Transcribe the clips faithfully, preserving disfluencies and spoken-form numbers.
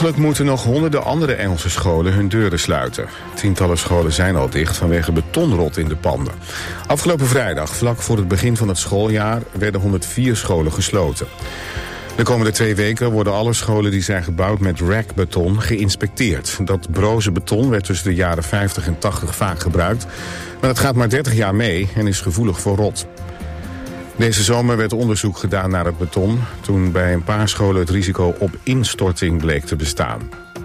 Mogelijk moeten nog honderden andere Engelse scholen hun deuren sluiten. Tientallen scholen zijn al dicht vanwege betonrot in de panden. Afgelopen vrijdag, vlak voor het begin van het schooljaar, werden honderdvier scholen gesloten. De komende twee weken worden alle scholen die zijn gebouwd met rackbeton geïnspecteerd. Dat broze beton werd tussen de jaren vijftig en tachtig vaak gebruikt, maar het gaat maar dertig jaar mee en is gevoelig voor rot. Deze zomer werd onderzoek gedaan naar het beton, toen bij een paar scholen het risico op instorting bleek te bestaan.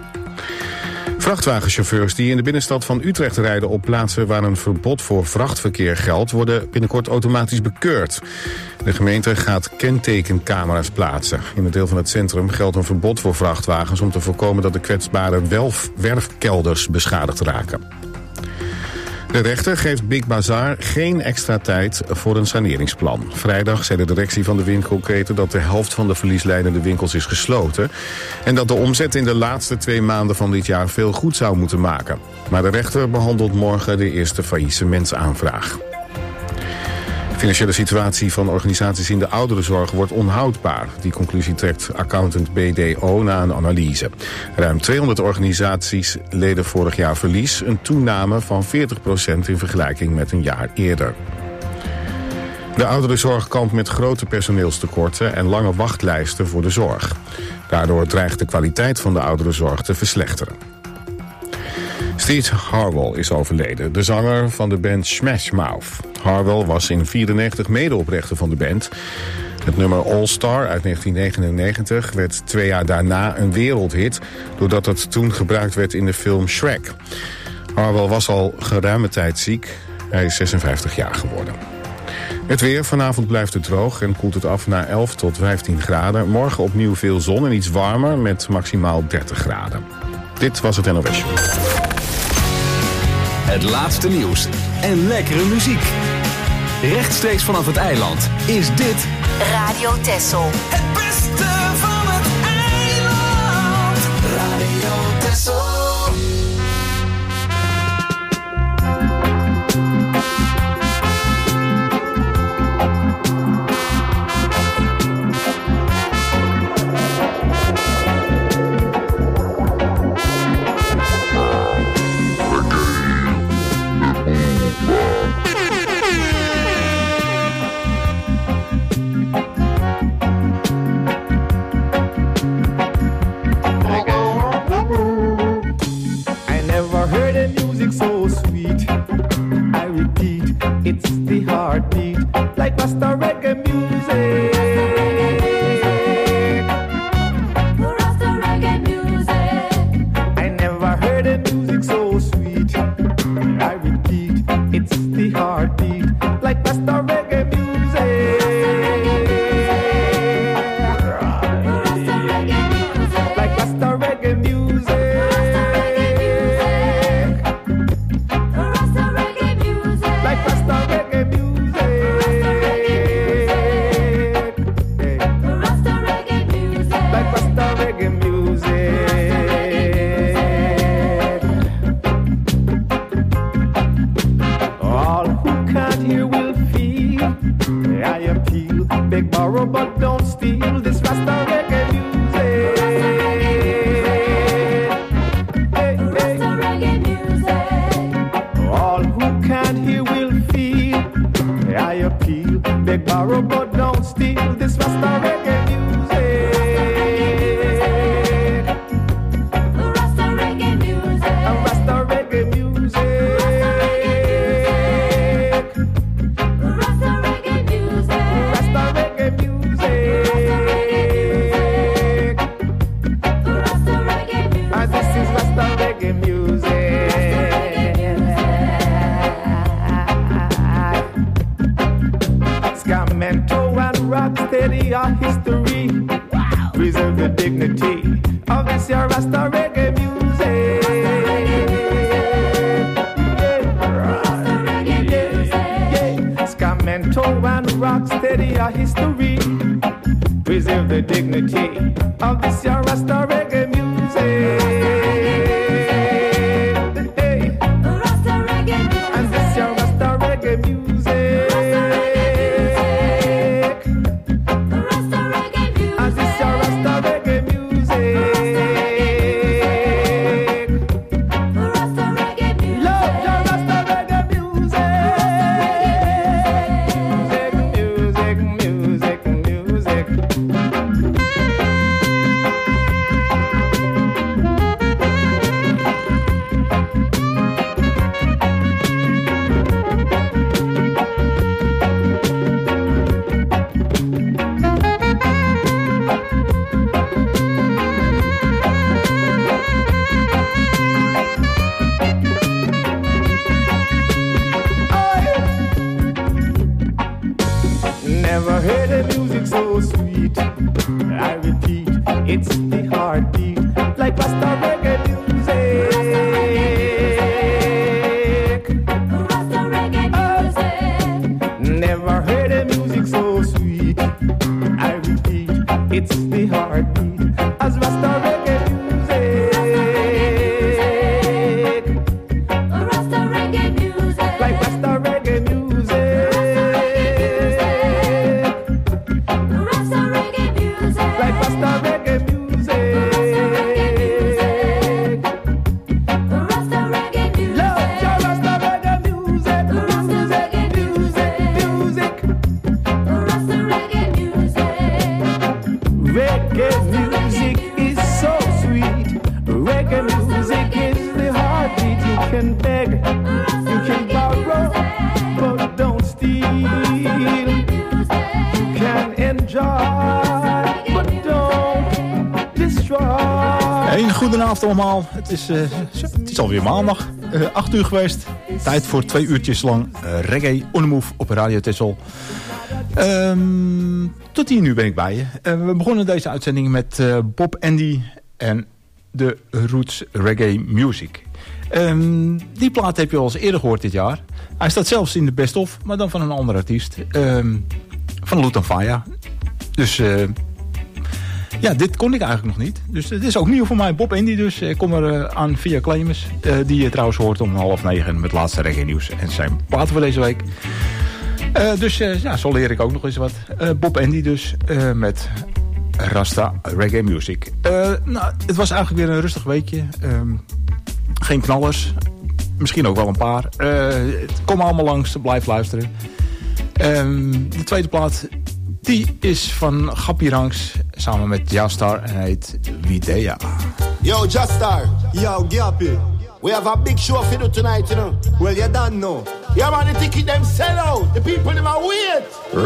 Vrachtwagenchauffeurs die in de binnenstad van Utrecht rijden op plaatsen waar een verbod voor vrachtverkeer geldt, worden binnenkort automatisch bekeurd. De gemeente gaat kentekencamera's plaatsen. In een deel van het centrum geldt een verbod voor vrachtwagens om te voorkomen dat de kwetsbare welf- werfkelders beschadigd raken. De rechter geeft Big Bazaar geen extra tijd voor een saneringsplan. Vrijdag zei de directie van de winkelketen dat de helft van de verliesleidende winkels is gesloten en dat de omzet in de laatste twee maanden van dit jaar veel goed zou moeten maken. Maar de rechter behandelt morgen de eerste faillissementsaanvraag. De financiële situatie van organisaties in de ouderenzorg wordt onhoudbaar. Die conclusie trekt accountant B D O na een analyse. Ruim tweehonderd organisaties leden vorig jaar verlies, een toename van veertig procent in vergelijking met een jaar eerder. De ouderenzorg kampt met grote personeelstekorten en lange wachtlijsten voor de zorg. Daardoor dreigt de kwaliteit van de ouderenzorg te verslechteren. Steve Harwell is overleden, de zanger van de band Smash Mouth. Harwell was in vierennegentig medeoprichter van de band. Het nummer All Star uit negentien negenennegentig werd twee jaar daarna een wereldhit, doordat het toen gebruikt werd in de film Shrek. Harwell was al geruime tijd ziek. Hij is zesenvijftig jaar geworden. Het weer, vanavond blijft het droog en koelt het af naar elf tot vijftien graden. Morgen opnieuw veel zon en iets warmer met maximaal dertig graden. Dit was het N O S. Het laatste nieuws en lekkere muziek. Rechtstreeks vanaf het eiland is dit Radio Texel. Het beste van het eiland. Radio Texel. Rasta reggae music. like Rasta reggae music. Rasta reggae music. Never heard a music so sweet. I repeat, it's the heartbeat as Rasta reggae music. Rasta reggae music. Like Rasta reggae music. Rasta reggae music. Like Rasta reggae music. Rasta reggae music. Love your Rasta reggae music. Rasta reggae music. Music. Rasta reggae music. Reggae music is so sweet. Reggae music is the heartbeat. You can beg, you can borrow, but don't steal. You can enjoy, but don't destroy. Een goedenavond allemaal. Het is, uh, het is alweer maandag. Uh, acht uur geweest. Tijd voor twee uurtjes lang uh, reggae on the move op Radio Texel. Um, tot hier nu ben ik bij je. Uh, we begonnen deze uitzending met uh, Bob Andy en de Roots Reggae Music. Um, die plaat heb je al eens eerder gehoord dit jaar. Hij staat zelfs in de best of, maar dan van een andere artiest. Um, van Lutan Fyah. Dus uh, ja, dit kon ik eigenlijk nog niet. Dus het is ook nieuw voor mij. Bob Andy dus. Ik kom er uh, aan via Claimus. Uh, die je trouwens hoort om half negen met het laatste reggae nieuws. En zijn platen voor deze week. Uh, dus uh, ja, zo leer ik ook nog eens wat. Uh, Bob Andy dus. Uh, met Rasta Reggae Music. Uh, nou, het was eigenlijk weer een rustig weekje. Um, geen knallers. Misschien ook wel een paar. Uh, kom allemaal langs. Blijf luisteren. Um, de tweede plaat. Die is van Gappie Ranks. Samen met Jastar. En heet Widea. Yo, Jastar. Yo, Gappie. We have a big show for you tonight, you know. Well, you don't know. Yeah, man, the ticket them sell out. The people them are wait.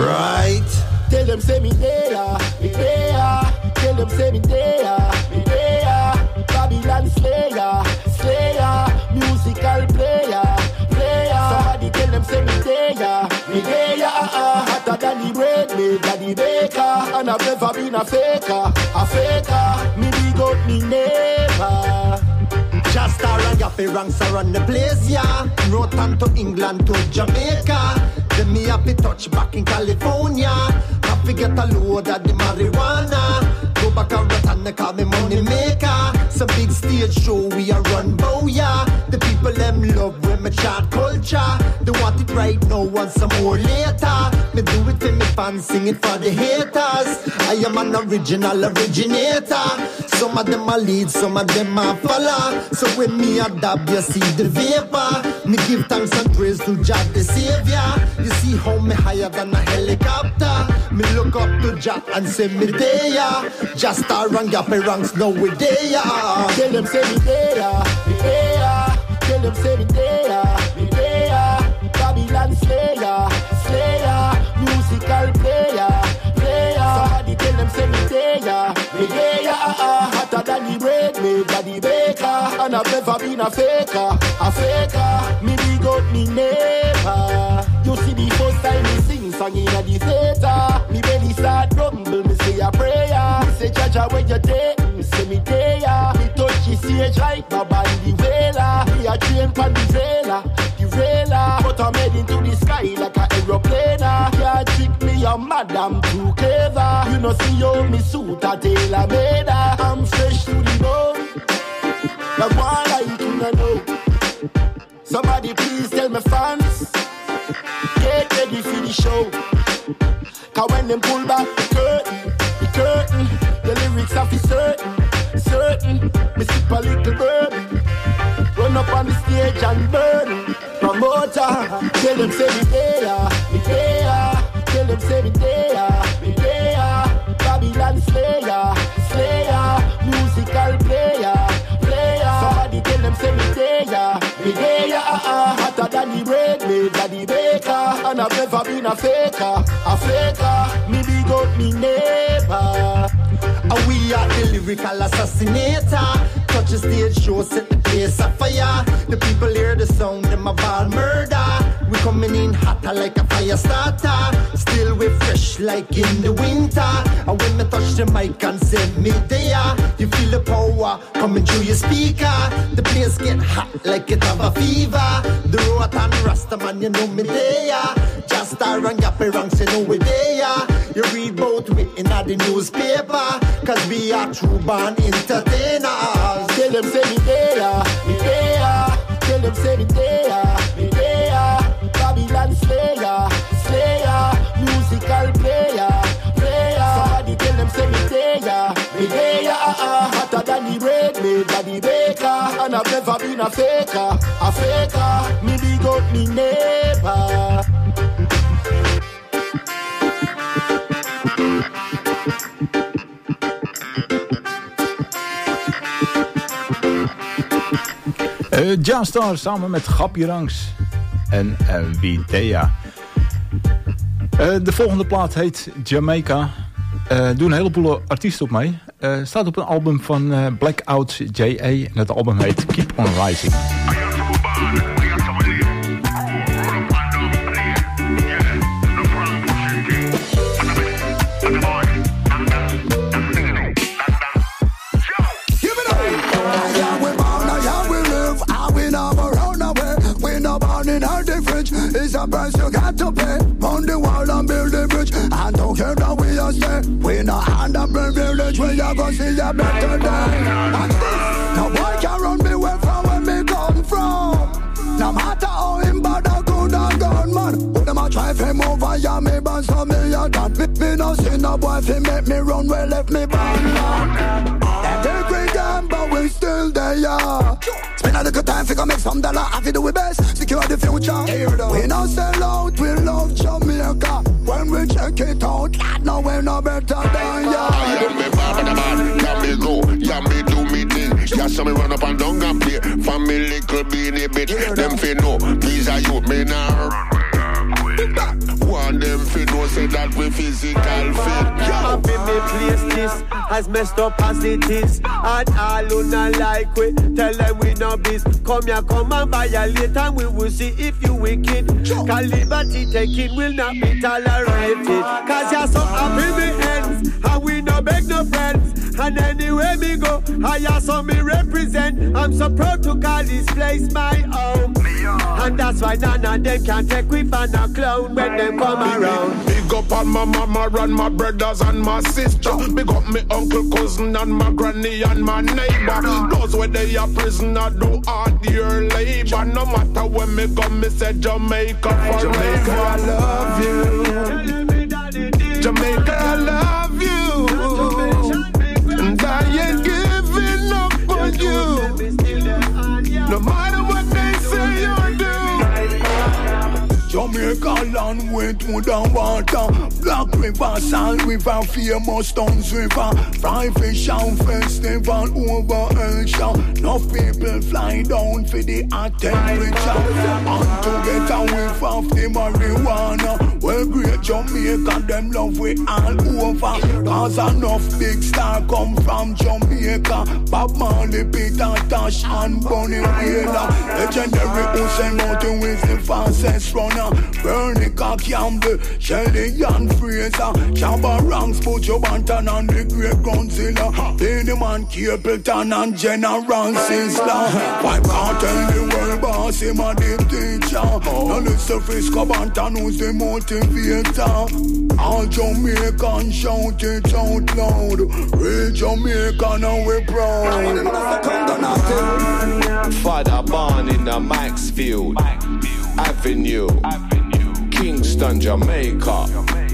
Right. Tell them say me there, me there. Tell them say me there, me there. Babylon Slayer, Slayer. Musical player, player. Somebody tell them say me there, me there. Uh-uh. Hotter than the bread made by the baker. And I've never been a faker, a faker. Me big up me neighbor. Just a Gappie Ranks around the place, yeah. No time to England to Jamaica. Then me happy touch back in California. Happy get a load of the marijuana. Go back and return, they call me money maker. Some big stage show we a run, bow, yeah. The people them love when me chant culture. They want it right now, want some more later. Me do it for me fans, sing it for the haters. I am an original originator. Some of them are lead, some of them are follow. So when me a dab, you see the vapor. Me give thanks and praise to Jah the Savior. You see how me higher than a helicopter. Me look up to Jah and say me there. Just a run Gappie Ranks, now we there. Tell them say me there, me there. Tell them say me there, me there. Babylon Slayer, Slayer. Musical player, player. Somebody tell them say me there, me there. Uh-uh. Hotter than the bread made by the baker. And I've never been a faker, a faker. Me big up me neighbor. You see the first time me sing song in the theater. Me belly start rumble, me say a prayer. Me say Jaja where you take, me say me there. Me touch the stage like my body vela. Me a train pan the vela, the vela. But I'm heading to the sky like a aeroplane. Can't trick me, your madam too clever. You know see how me suit a tailor made. I'm fresh to the bone. Like one like you know. Somebody please tell me fans. Get ready for the show. Cause when them pull back the curtain, the curtain, the lyrics are for certain, certain. Me sip a little bourbon, run up on the stage and burn. Promoter, tell them say me there, me there. Tell them say me there, me there. Babylon Slayer, Slayer. Musical player, player. Somebody tell them say me there, me there. Uh-uh. Hotter than the bread made by the baker. And I've never been a faker, a faker. Me big up me neighbor. And we are the lyrical assassinator. Touch the stage show, set the place afire. The people hear the sound, them a ball murder. We coming in hotter like a fire starter. Still we fresh fresh like in the winter. And when me touch the mic and say me there, you feel the power coming through your speaker. The place get hot like it have a fever. The road and Rasta man, you know me there. Just star and gappy ranks, you know we there. You read both we in the newspaper, cause we are true born entertainers. Tell them say me there, me there. Tell them say me there, me there. Babylon slayer, slayer. Musical player, player. Somebody tell them say me there, me there. Hotter than the bread made by the baker. And I've never been a faker, a faker. Me big up me neighbor. Uh, John Star samen met Gappie Ranks en uh, Videa. Uh, de volgende plaat heet Jamaica. Uh, doen een heleboel artiesten op mee. Uh, staat op een album van uh, Blackout J A. En het album heet Keep On Rising. It's a price you got to pay. On the wall and build the bridge. And don't care that we are stay. We not hand up the village. We are gonna see a better day. And this, no boy can run me away from where me come from. No matter how him bad or good or gone, man. Who them a try to move on, yeah, me band so me a that. Me, me no see no boy fi make me run where left me band, man. Them take we gone, but we still there, yeah. Spend a little time, figure make some dollar. Have to do we best, secure the future. We no sell out, we love Jamaica. When we check it out, lad, no we no better than ya. I am me bad, bad, yeah me go, yeah me do me thing. Yeah, so me run up and down and play. Family little beanie bit, them fi know. These are you, me now. Want them fi know, say that we physical fit. Up in me place this, as messed up as it is. And all who not like we, tell them we no biz. Come here, come and violate and we will see if you wicked. Cause liberty taking will not be tolerated. Cause you're so happy me ends, and we no beg no friends. And anywhere me go, I saw me represent. I'm so proud to call this place my home. And that's why none of them can take we for no clown when them come around. Big up on my mama and my brothers and my sister. Big up me uncle, cousin and my granny and my neighbor. Those where they are prisoner do hard year labor. No matter where me go, me say Jamaica forever. Jamaica, I love you. Jamaica, I love you. And I ain't giving up on you. No matter what they say or do. Jamaica land went through the water. Black River, Salt River, famous Stones River. Fry fish and festival over Asia. Enough people fly down for the hot temperature. And to get away from the marijuana. Well, great Jamaica, them love we all over. Cause enough big star come from Jamaica. Bob Marley, Peter Tosh and Bonnie Wheeler. Legendary Usain Bolt is the fastest runner. Bernica Campbell, Shelly and Fraser, Shabba Ranks, Pujo Banton and the Great Godzilla, Lady Man, Capleton and General Sizzler. Five can't tell the world boss, him a the teacher. Now listen Frisco Banton who's the motivator. All Jamaican shout it out loud. Real Jamaican and we proud. Father born in the Maxfield Avenue, Kingston, Jamaica.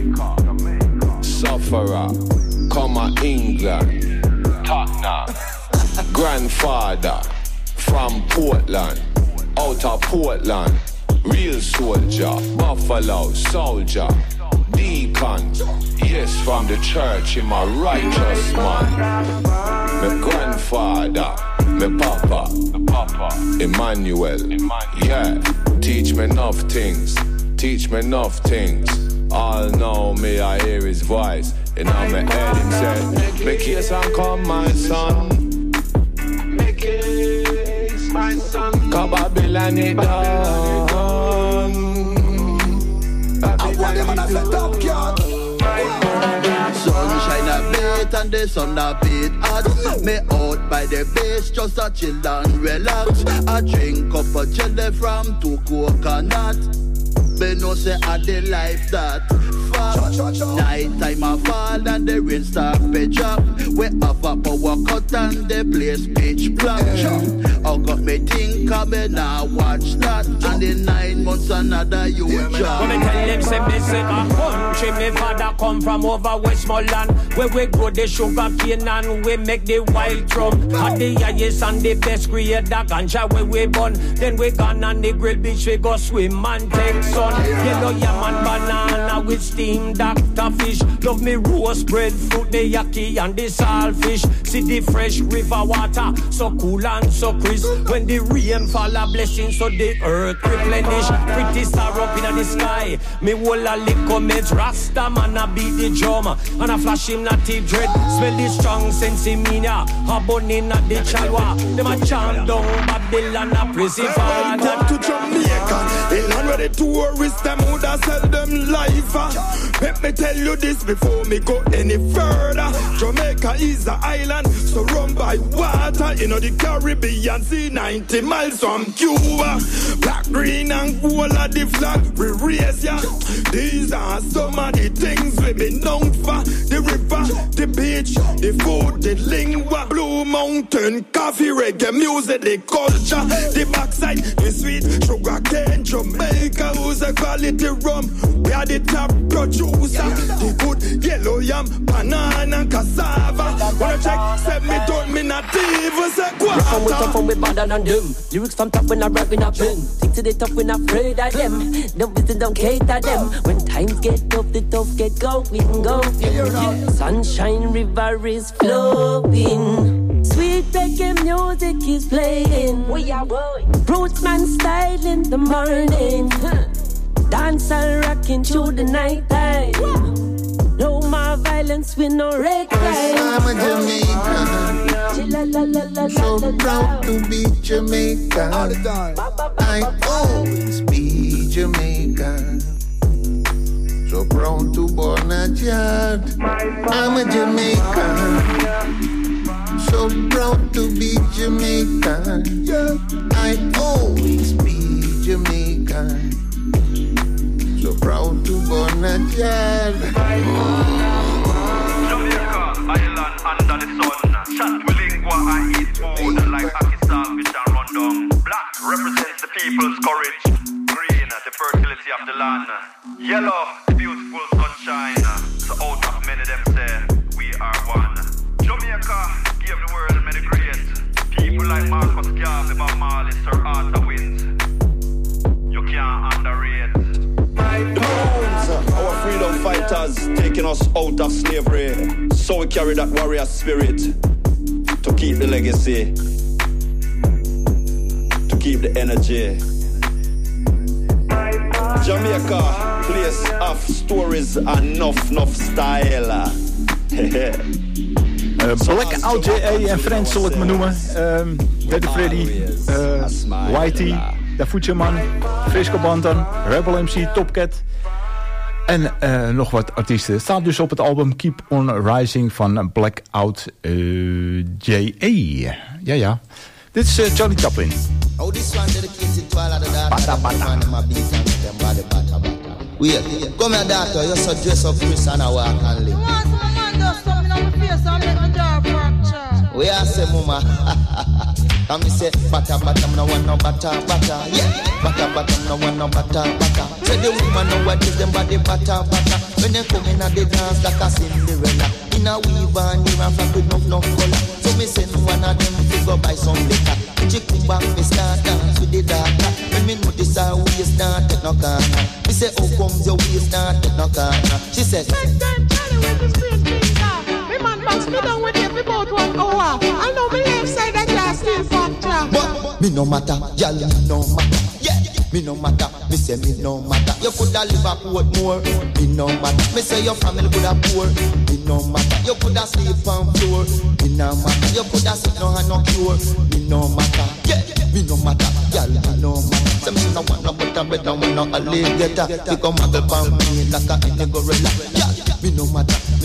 Sufferer, comma England. Tottenham. Grandfather from Portland, out of Portland. Real soldier, Buffalo soldier, deacon. Yes, from the church, him a righteous man. My grandfather, my papa, papa, Emmanuel. Yeah, teach me enough things, teach me enough things. All know me, I hear his voice. And on my head him said, make kiss and come my son. Make kiss my son. Cause Babylon it done. I want him on a set up, cat. and the sun a beat hot. Me out by the beach just a chill and relax. I drink up a jelly from two coconut. Me know say I the life that fast. Night time a fall and the rain start to drop. We have a power cut and the place pitch black. I got me think I me now watch that. And in nine months another you job. When me tell them say me say a country, me father come from over Westmoreland, where we grow the sugar cane and we make the wild drum. And the highest and the best create the ganja where we burn. Then we gone on the grill beach, we go swim and take sun. Yellow yam and banana with steamed doctor fish. Love me roast bread, fruit, the yaki and the saltfish. See the fresh river water, so cool and so crisp. When the rain fall a blessing, so the earth replenish. Pretty star up in the sky. Me whole a lick meds, Rasta man a beat the drum. And a flash him natty dread. Smell the strong sense in me now. A bun in at the chalwa. Them a chant down Babylon a praise it father. Come to Jamaica, the land where the tourists them woulda sell them life. Let me tell you this before me go any further. Jamaica is an island surrounded by water. You know the Caribbean Sea, ninety miles from Cuba. Black, green and gold are the flag we raise ya. These are some of the things we be known for. The river, the beach, the food, the lingua. Blue Mountain, coffee, reggae music, the culture. The backside, the sweet sugar cane. Jamaica, who's a quality rum. We are the top producer. The good yellow yam, banana, cassava. Wanna check, set me don't me not even say quarter. From we tough, from we better than them. Lyrics from top when I rap in a pen. Think to the top when I'm afraid of them. Don't visit, don't cater them. When times get tough, the tough get going, going. Sunshine river is flowing. Sweet reggae music is playing. We are going. Roots man style in the morning. Dance and rocking through the night time. No more violence with no reggae. I'm a Jamaican, so proud to be Jamaican. All the time. I always be Jamaican. So proud to born a child. I'm a Jamaican, so proud to be Jamaican. I always be Jamaican. So proud to born a child. Jamaica, island under the sun. Chat with lingua and eat food like Pakistan, fish and rundown. Black represents the people's courage. Green, the fertility of the land. Yellow, the beautiful sunshine. So out of many them say, we are one. Jamaica, give the world many great. People like Marcus Garvey, Bob Marley, Sir Arthur Wins. You can't underrate. Our freedom fighters taking us out of slavery, so we carry that warrior spirit to keep the legacy, to keep the energy. Jamaica, place of stories and enough, enough style. uh, Blackout J A en Friends zal ik me noemen. Um, Daddy Freddy, uh, Whitey, Da Futureman, Frisco Bantan, Rebel M C, Topcat. En uh, nog wat artiesten. Het staat dus op het album Keep On Rising van Blackout uh, J A. Ja, ja. Dit is uh, Charlie Chaplin. Oh, this one dedicated to all of the daughters that man in my beat and them body bata bata. Wait, come here daughter, you're so dress up Chris and I walk and live. You want some man just something on my face and make my jaw fracture. We are say mama. And me say, bata bata, no one no bata bata. Yeah, bata bata, no one no bata bata. Say the woman know what is them body bata bata. When they come in at the dance like a Cinderella. In a weave and near and flat with no no color. So me send one of them to go buy some liquor. She come back, me start dance with the daughter. When me notice her waist start take no corner. Me say, how comes your waist start take no corner? She said, next time Charlie with the screen finger. Me man box me down with him about one hour. I know me left side that just still fracture. But me no matter, y'all me no matter. Yeah, me no matter. Me say me no matter. You coulda live a Portmore. Me no matter. Me say your family coulda poor. Me no matter. You coulda sleep on floor. Me no matter. You coulda sick no have no cure. Me no matter. Yeah, me no matter. Y'all me no matter. Say me no want no butter bread, no want no alligator. He come muggle pan me like a any gorilla. Yeah, me no matter. Me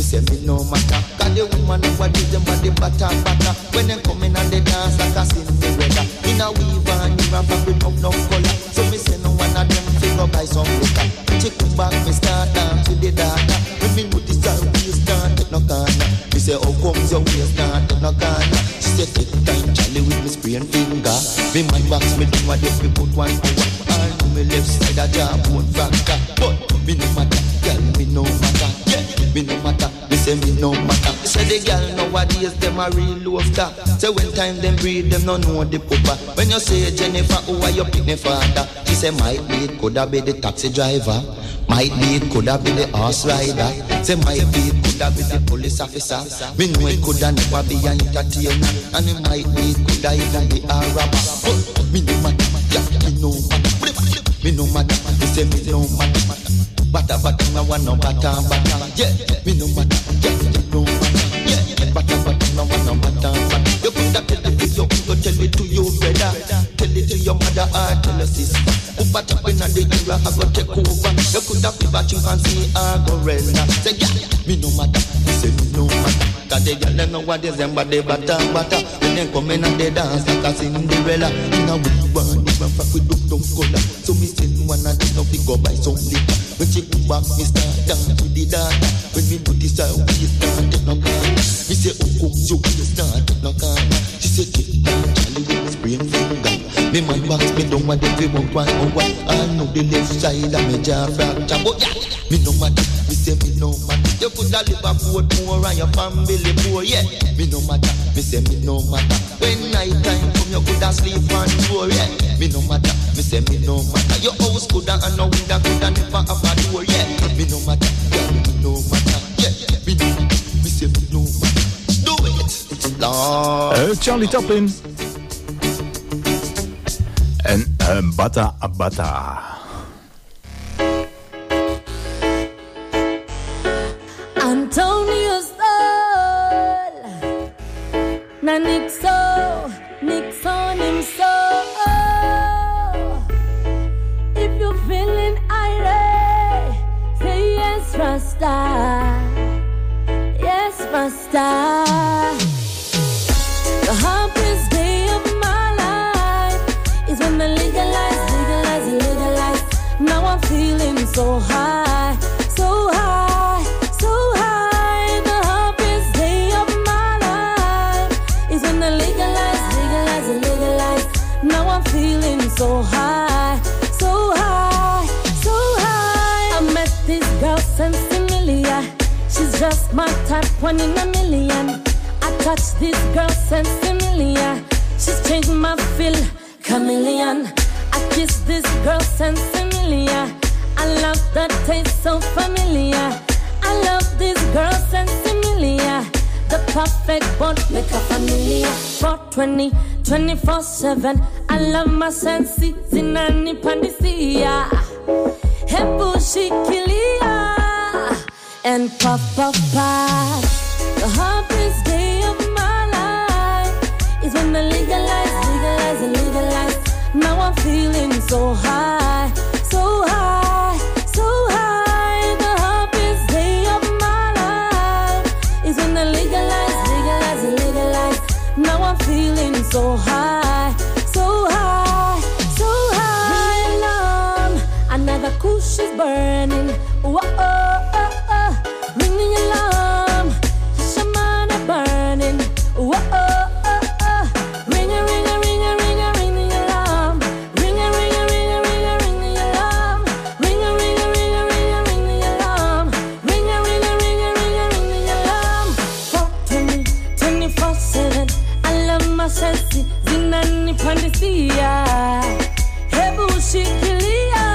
say me no matter. Cause the woman nowadays them body batter batter. When them come in and they dance like a Cinderella. In a weave and you have a bit of no color. So me say no one of them figure buy some liquor. Chick back me start dance with the data. When me notice her waist down take no corner. Me say how comes your waist down take no corner. She say take time Charlie with me sprain finger. Me man box me do what if me put one hour. All to me left side a jaw bone fracture. But me no matter, girl me no matter. Yeah, me no matter. Me say me no matter. Me say the girl nowadays them a real love that. Say when time them breed them no know the papa. When you say Jennifer, who are your picnic father? She say might be it coulda be the taxi driver. Might be it coulda be the horse rider. Say might be it coulda be the police officer. Me know it coulda never be an entertainer. And it might be it coulda even be a rapper. But me no matter, yeah, me no matter. Me no matter, me say me no matter. Bata bata na wana bata bata. Yeah, me no matter, yeah, me no matter. Yeah, bata bata na wana bata bata. You coulda tell it to your uncle, tell it to your brother, tell it to your mother or tell your sister. Who bata up inna the era, I go take over. You coulda be watching and see I go render. Say yeah, me no matter, me say me no matter. Cause the girl them nowadays them body bata bata. When they come in and they dance like a Cinderella. Inna we want even fuck with duck down color. So me say one of them no fi go buy some liquor. When she come back, me start dance with the data. When me notice her waist down, take no corner. Me say oh comes your waist down, take no corner. She say take down Charlie with me sprain finger. Me man box me down and every one one hour. I know the left side of me jaw fracture. But yeah, me no matter, me say me no matter. You coulda live a boat more and your family poor. Yeah, me no matter, me say me no matter. When night time come, you coulda sleep on the floor. Yeah, me no matter, me say me no matter. Your house coulda and no window coulda never have a door. Yeah, me no matter, yeah, me no matter. Yeah, me no, me say me no matter. Do it, Lord. Uh, Charlie Chaplin. En uh, Bata Bata. Antonio Soul, na Nixo, Nixon him so. If you're feeling irate, say yes, Rasta. Yes, Rasta. The happiest day of my life is when I legalize, legalize, legalize. Now I'm feeling so high, so high, so high. The happiest day of my life is when I legalize, legalize, legalize. Now I'm feeling so high, so high, so high. I met this girl since Emilia. She's just my type, one in a million. I touched this girl since Emilia. She's changed my feel, chameleon. I kissed this girl since Emilia. I love that taste so familiar. I love this girl since Emilia. The perfect bond make a familiar. four twenty, twenty-four seven. I love my sensi, zinani pandisia. Hebu shikilia and pop pop pop. The happiest day of my life is when I legalize, legalize, legalize. Now I'm feeling so high, so high, so high. The happiest day of my life is when I legalize, legalize, legalize. Now I'm feeling so high, so high, so high. Ring alarm, another kush is burning. Whoa, oh, oh, oh. Ring the alarm, shamana burning. Whoa, oh, oh, oh. Ring a, ring a, ring a, ring a, ring the alarm. Ring a, ring a, ring a, ring a, ring the alarm. Ring a, ring a, ring a, ring a, ring the alarm. Ring a, ring a, ring a, ring a, ring the alarm. four twenty, twenty-four seven. I love my sensi, zinani pandisia. Hebu shikilia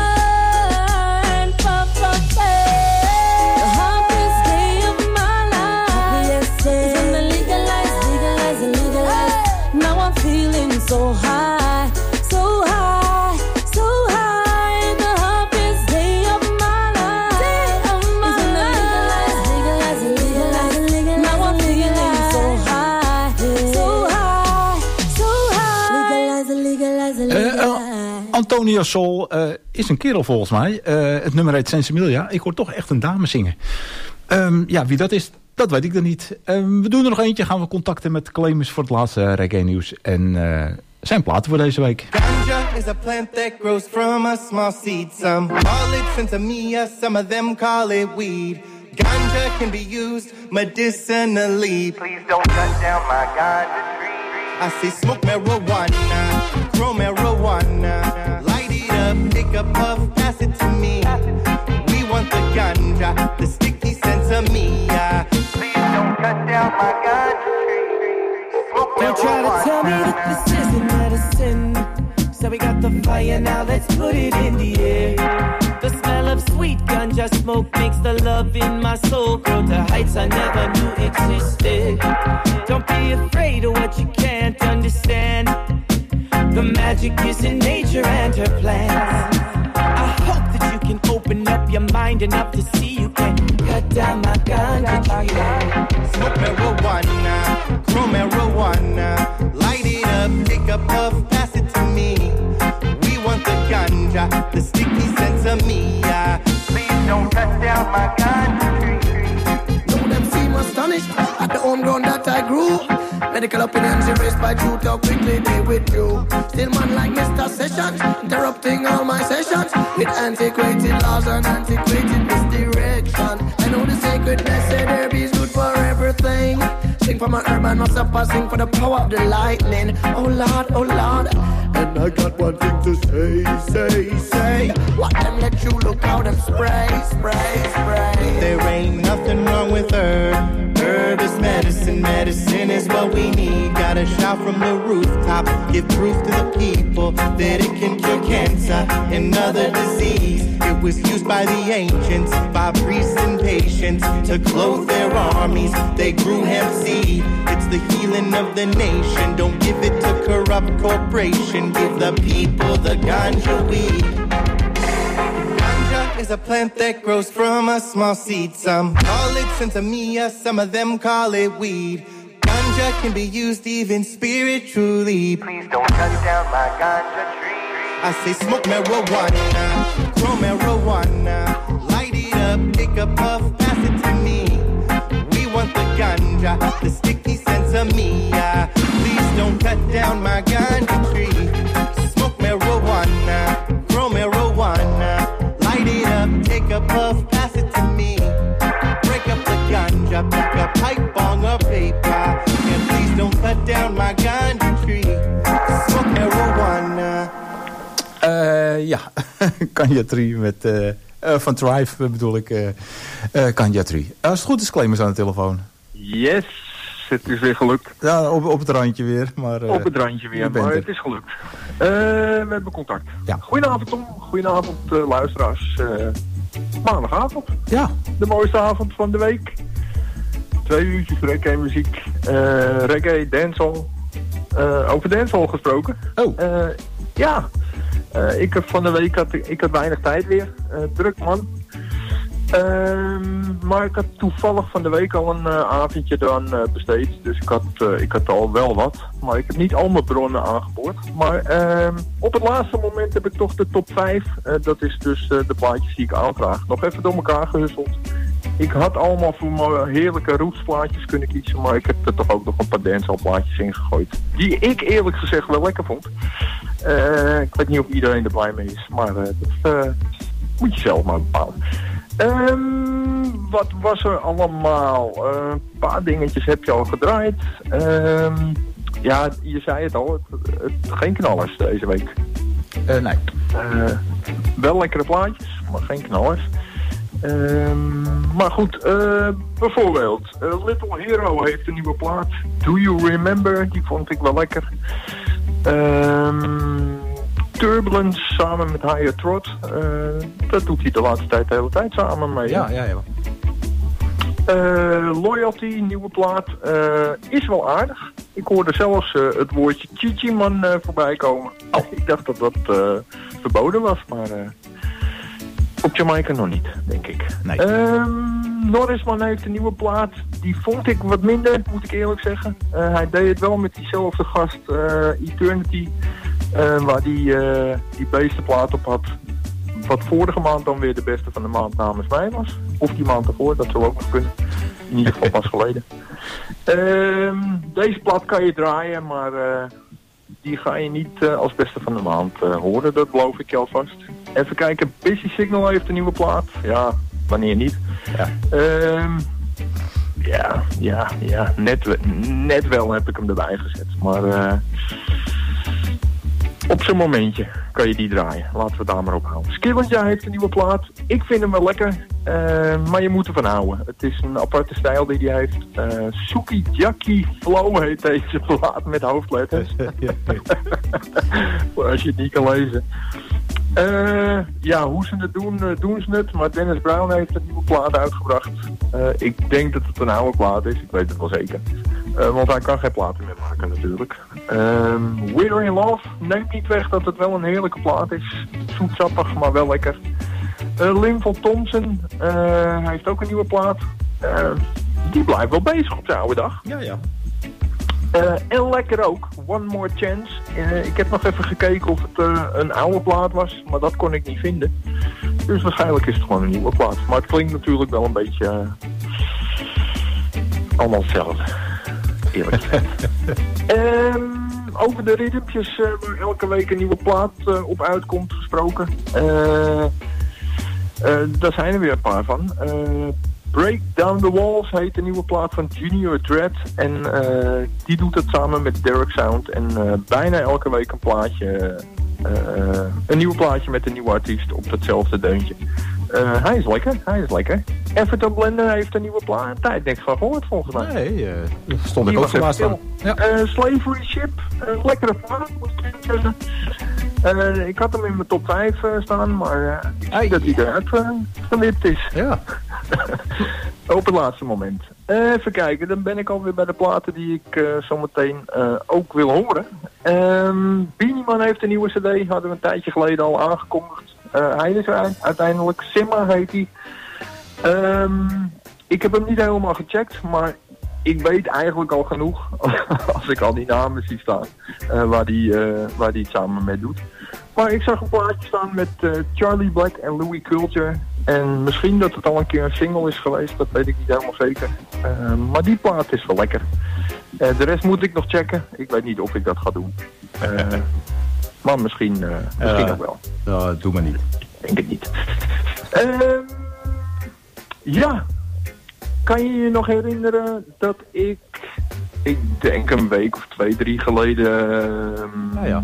and pop pop the happiest day of my life is when I legalize, legalize, legalize. Now I'm feeling so high, so high, so high. The happiest day of my life is when I legalize, legalize, legalize. Now I'm feeling so high, so high, so high. Legalize, legalize, legalize. Uh, Antonio Soul uh, is een kerel volgens mij. Uh, het nummer heet Sensimilia. Ik hoor toch echt een dame zingen. Um, ja, wie dat is, dat weet ik dan niet. Um, we doen er nog eentje. Gaan we contacten met Clemens voor het laatste reggae nieuws. En uh, zijn platen voor deze week. Ganja is a plant that grows from a small seed. Some call it sinsemilla, some of them call it weed. Ganja can be used medicinally. Please don't cut down my ganja tree. I say smoke marijuana, grow marijuana. Light it up, take a puff, pass it to me. We want the ganja, the sticky sensimilla. Please don't cut down my ganja tree. Smoke Don't try to tell me that this isn't medicine. So we got the fire, now let's put it in the air. The smell of sweet ganja smoke makes the love in my soul grow to heights I never knew existed. Don't be afraid of what you can't understand. The magic is in nature and her plans. I hope that you can open up your mind enough to see you can cut down my ganja tree. Smoke marijuana, grow marijuana. Light it up, take a puff, pass it to me. We want the ganja, the sticky sensimilla. Please don't cut down my ganja tree. Know them seem astonished at the homegrown that I grew. Medical opinions erased by truth, how quickly they withdrew. Still man like Mister Sessions, interrupting all my sessions with antiquated laws and antiquated misdirection. I know the sacredness said herb is good for everything. Sing for my urban master, sing for the power of the lightning. Oh Lord, oh Lord. And I got one thing to say, say, say. What them let you look out and spray, spray, spray. There ain't nothing wrong with herb. Herb is medicine, medicine is what we need. Gotta shout from the rooftop, give proof to the people that it can cure cancer and other disease. It was used by the ancients, by priests and patients to clothe their armies. They grew hemp seed, it's the healing of the nation. Don't give it to corrupt corporation, give the people the ganja weed. Ganja is a plant that grows from a small seed. Some call it sinsemilla, some of them call it weed. Ganja can be used even spiritually. Please don't cut down my ganja tree. I say smoke marijuana, grow marijuana. Light it up, take a puff, pass it to me. We want the ganja, the sticky sensimilla. Please don't cut down my ganja tree. Smoke marijuana, grow marijuana. Light it up, take a puff, pass it to me. Break up the ganja, pick a pipe on a paper. And please don't cut down my ganja tree. Smoke marijuana. Uh, ja, Ganja Tree met, uh, uh, van Thrive bedoel ik, uh, uh, Ganja Tree. Uh, als het goed is, Clemens aan de telefoon. Yes, het is weer gelukt. Ja, op, op het randje weer. Maar, uh, op het randje weer, maar het is gelukt. Uh, we hebben contact. Ja. Goedenavond Tom, goedenavond uh, luisteraars. Uh, maandagavond. Ja. De mooiste avond van de week. Twee uurtjes reggae muziek. Uh, reggae, dancehall. Uh, over dancehall gesproken. Oh. Uh, ja. Uh, ik heb van de week had, ik had weinig tijd weer. Uh, druk man. Uh, maar ik had toevallig van de week al een uh, avondje dan uh, besteed. Dus ik had, uh, ik had al wel wat. Maar ik heb niet al mijn bronnen aangeboord. Maar uh, op het laatste moment heb ik toch de top vijf. Uh, dat is dus uh, de plaatjes die ik aanvraag. Nog even door elkaar gehusseld. Ik had allemaal voor mijn heerlijke rootsplaatjes kunnen kiezen. Maar ik heb er toch ook nog een paar dancehall plaatjes in gegooid. Die ik eerlijk gezegd wel lekker vond. Uh, ik weet niet of iedereen er blij mee is. Maar uh, dat uh, moet je zelf maar bepalen. Um, wat was er allemaal? Uh, een paar dingetjes heb je al gedraaid. Um, ja, je zei het al. Het, het, geen knallers deze week. Uh, nee. Uh, wel lekkere plaatjes, maar geen knallers. Um, maar goed, uh, bijvoorbeeld uh, Little Hero heeft een nieuwe plaat. Do You Remember? Die vond ik wel lekker. Um, Turbulence samen met Higher Trot. Uh, dat doet hij de laatste tijd de hele tijd samen mee. Ja, ja, ja. Uh, Loyalty, nieuwe plaat. Uh, is wel aardig. Ik hoorde zelfs uh, het woordje Chichi-man uh, voorbij komen. Oh. Ik dacht dat dat uh, verboden was, maar uh, op Jamaica nog niet, denk ik. Nee. Um, Norrisman heeft een nieuwe plaat. Die vond ik wat minder, moet ik eerlijk zeggen. Uh, hij deed het wel met diezelfde gast, uh, Eternity. Uh, waar die, uh, die beestenplaat op had. wat vorige maand dan weer de beste van de maand namens mij was. Of die maand ervoor, dat zou ook nog kunnen. In ieder geval pas geleden. Uh, deze plaat kan je draaien, maar uh, die ga je niet uh, als beste van de maand uh, horen. Dat beloof ik je alvast. Even kijken, Busy Signal heeft een nieuwe plaat. Ja, wanneer niet. Ja, uh, ja, ja, ja net, net wel heb ik hem erbij gezet. Maar uh, op zijn momentje kan je die draaien. Laten we daar maar op houden. Skillanja heeft een nieuwe plaat. Ik vind hem wel lekker. Uh, maar je moet ervan houden. Het is een aparte stijl die hij heeft. Uh, Sukiyaki Flow heet deze plaat met hoofdletters. Als je het niet kan lezen. Uh, ja, hoe ze het doen, uh, doen ze het. Maar Dennis Brown heeft een nieuwe plaat uitgebracht. Uh, ik denk dat het een oude plaat is. Ik weet het wel zeker. Uh, want hij kan geen platen meer maken natuurlijk. Um, We're in Love neemt niet weg dat het wel een heerlijke plaat is. Zoetsappig, maar wel lekker. Uh, Linval Thompson uh, heeft ook een nieuwe plaat. Uh, die blijft wel bezig op zijn oude dag. Ja, ja. Uh, en lekker ook, One More Chance. Uh, ik heb nog even gekeken of het uh, een oude plaat was, maar dat kon ik niet vinden. Dus waarschijnlijk is het gewoon een nieuwe plaat. Maar het klinkt natuurlijk wel een beetje uh, allemaal hetzelfde. Eerlijk gezegd. um, over de ritmpjes uh, waar elke week een nieuwe plaat uh, op uitkomt gesproken. Uh, uh, daar zijn er weer een paar van. Uh, Break Down the Walls heet de nieuwe plaat van Junior Dread. En uh, die doet het samen met Derek Sound. En uh, bijna elke week een plaatje, uh, een nieuw plaatje met een nieuwe artiest op datzelfde deuntje. Uh, hij is lekker, hij is lekker. Everton Blender heeft een nieuwe plaat. Een tijd niks van gehoord volgens mij. Nee, uh, daar stond ik ook verbaasd van. Ja. Uh, Slavery Ship, uh, lekkere plaat, moet ik zeggen. Uh, ik had hem in mijn top vijf uh, staan, maar uh, ik zie dat hij eruit uh, gewipt is. Ja. Op het laatste moment. Uh, even kijken, dan ben ik alweer bij de platen die ik uh, zometeen uh, ook wil horen. Um, Beenie Man heeft een nieuwe cd, hadden we een tijdje geleden al aangekondigd. Uh, hij is er uiteindelijk, Simma heet hij. Um, ik heb hem niet helemaal gecheckt, maar ik weet eigenlijk al genoeg, als ik al die namen zie staan, uh, waar hij uh, waar die het samen mee doet. Maar ik zag een plaatje staan met uh, Charlie Black en Louis Culture. En misschien dat het al een keer een single is geweest, dat weet ik niet helemaal zeker. Uh, maar die plaat is wel lekker. Uh, de rest moet ik nog checken. Ik weet niet of ik dat ga doen. Uh, maar misschien, uh, misschien uh, ook wel. Uh, doe maar niet. Ik denk het niet. Uh, ja. Kan je je nog herinneren dat ik, ik denk een week of twee, drie geleden, ja, ja.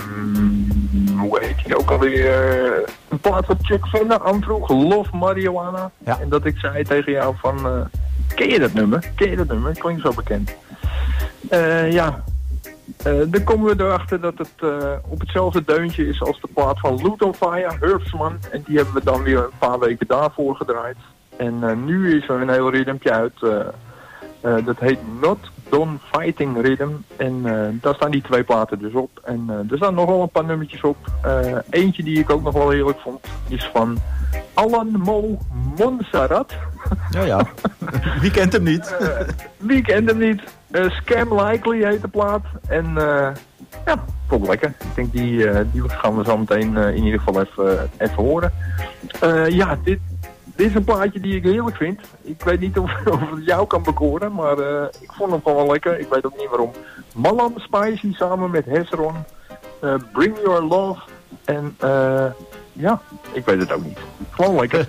Um, hoe heet die ook alweer, een plaat van Chuck Vender aanvroeg, Love Marijuana. Ja. En dat ik zei tegen jou van, uh, ken je dat nummer? Ken je dat nummer? Het klinkt zo bekend. Uh, ja, uh, dan komen we erachter dat het uh, op hetzelfde deuntje is als de plaat van Loot on Fire, Herbsman. En die hebben we dan weer een paar weken daarvoor gedraaid. En uh, nu is er een heel ritmetje uit. Uh, uh, dat heet Not Done Fighting Rhythm. En uh, daar staan die twee platen dus op. En uh, er staan nog wel een paar nummertjes op. Uh, eentje die ik ook nog wel heerlijk vond is van Alan Mo Montserrat. Ja, ja. Wie kent hem niet? uh, wie kent hem niet? Uh, Scam Likely heet de plaat. En uh, ja, vond ik lekker. Ik denk die, uh, die gaan we zo meteen uh, in ieder geval even, uh, even horen. Uh, ja, dit... Dit is een plaatje die ik heerlijk vind. Ik weet niet of, of het jou kan bekoren, maar uh, ik vond hem gewoon wel lekker. Ik weet ook niet waarom. Malam Spicy samen met Hezron. Uh, Bring Your Love. En uh, ja, ik weet het ook niet. Gewoon lekker.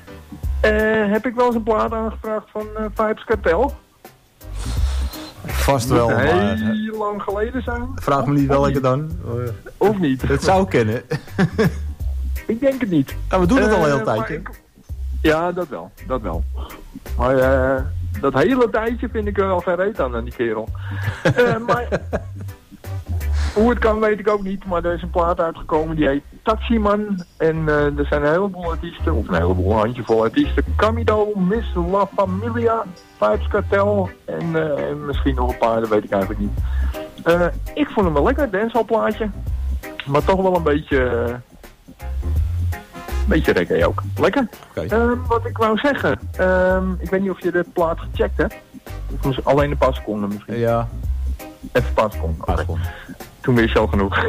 uh, heb ik wel eens een plaat aangevraagd van uh, Vibes Cartel? Vast wel, maar... heel lang geleden zijn. Vraag me niet welke dan. Of niet. Het zou kennen. Ik denk het niet. Ja, we doen het al een heel uh, tijdje. Ik... Ja, dat wel. Dat wel. Maar uh, dat hele tijdje vind ik er wel geen reet aan, aan die kerel. uh, maar hoe het kan weet ik ook niet. Maar er is een plaat uitgekomen die heet Taximan. En uh, er zijn een heleboel artiesten, of een heleboel, een handjevol artiesten. Camido, Miss La Familia, Vibes Cartel en uh, misschien nog een paar, dat weet ik eigenlijk niet. Uh, ik vond hem wel lekker, dancehall plaatje. Maar toch wel een beetje... Uh, Beetje reggae ook. Lekker. Okay. Um, wat ik wou zeggen. Um, ik weet niet of je de plaat gecheckt hebt. Alleen een paar seconden misschien. Ja. Even Paaspon. Okay. Toen wist je al genoeg.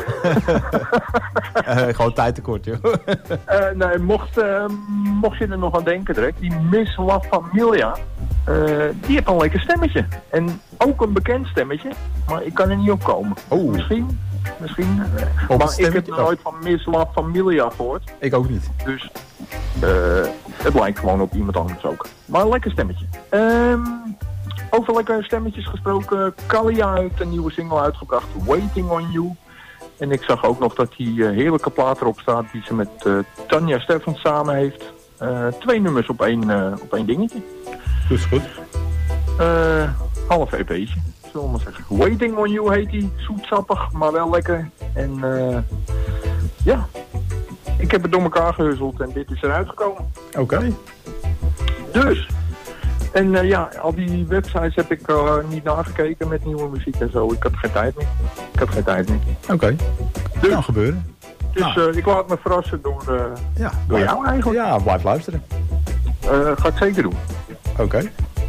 uh, gewoon tijd tekort, joh. uh, nee, mocht, uh, mocht je er nog aan denken direct, die Miss La Familia, uh, die heeft een lekker stemmetje. En ook een bekend stemmetje, maar ik kan er niet op komen. Oh. Misschien, misschien. Uh, maar ik heb nooit van Miss La Familia gehoord. Ik ook niet. Dus uh, het lijkt gewoon op iemand anders ook. Maar een lekker stemmetje. Um, Over lekkere stemmetjes gesproken, Kalia heeft een nieuwe single uitgebracht, Waiting on You. En ik zag ook nog dat die uh, heerlijke plaat erop staat die ze met uh, Tanja Steffens samen heeft. Uh, twee nummers op één, uh, op één dingetje. Dat is goed. Uh, half E P'tje, zullen we maar zeggen. Waiting on You heet die, zoetsappig, maar wel lekker. En uh, ja, ik heb het door elkaar gehuzzeld en dit is eruit gekomen. Oké. Okay. Dus... En uh, ja, al die websites heb ik uh, niet nagekeken met nieuwe muziek en zo. Ik had geen tijd meer. Ik had geen tijd meer. Oké, okay. Dus, kan gebeuren. Dus nou. uh, ik laat me verrassen door, uh, ja, door blijf, jou eigenlijk. Ja, blijf luisteren. Uh, ga ik zeker doen. Oké. Okay.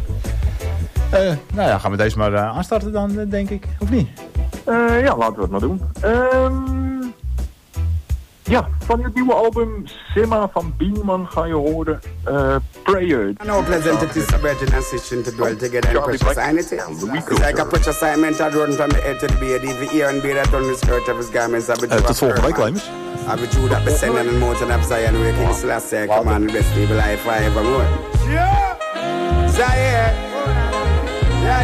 Uh, nou ja, gaan we deze maar uh, aanstarten dan, uh, denk ik. Of niet? Uh, ja, laten we het maar doen. Um, Ja, van het nieuwe album Simma van Beeman ga je horen uh, Prayer. I know pleasant it is a virgin and sitting to dwell together in precious sanity. It's like a precious assignment I run from the head to the beard, even ear and beard that on the skirt of his garments. I be uh, tot volgende week, Lemers. I be true that be sending and mountain of Zion, where King Selassie come on the best evil life forevermore. Yeah! Zion! Yeah,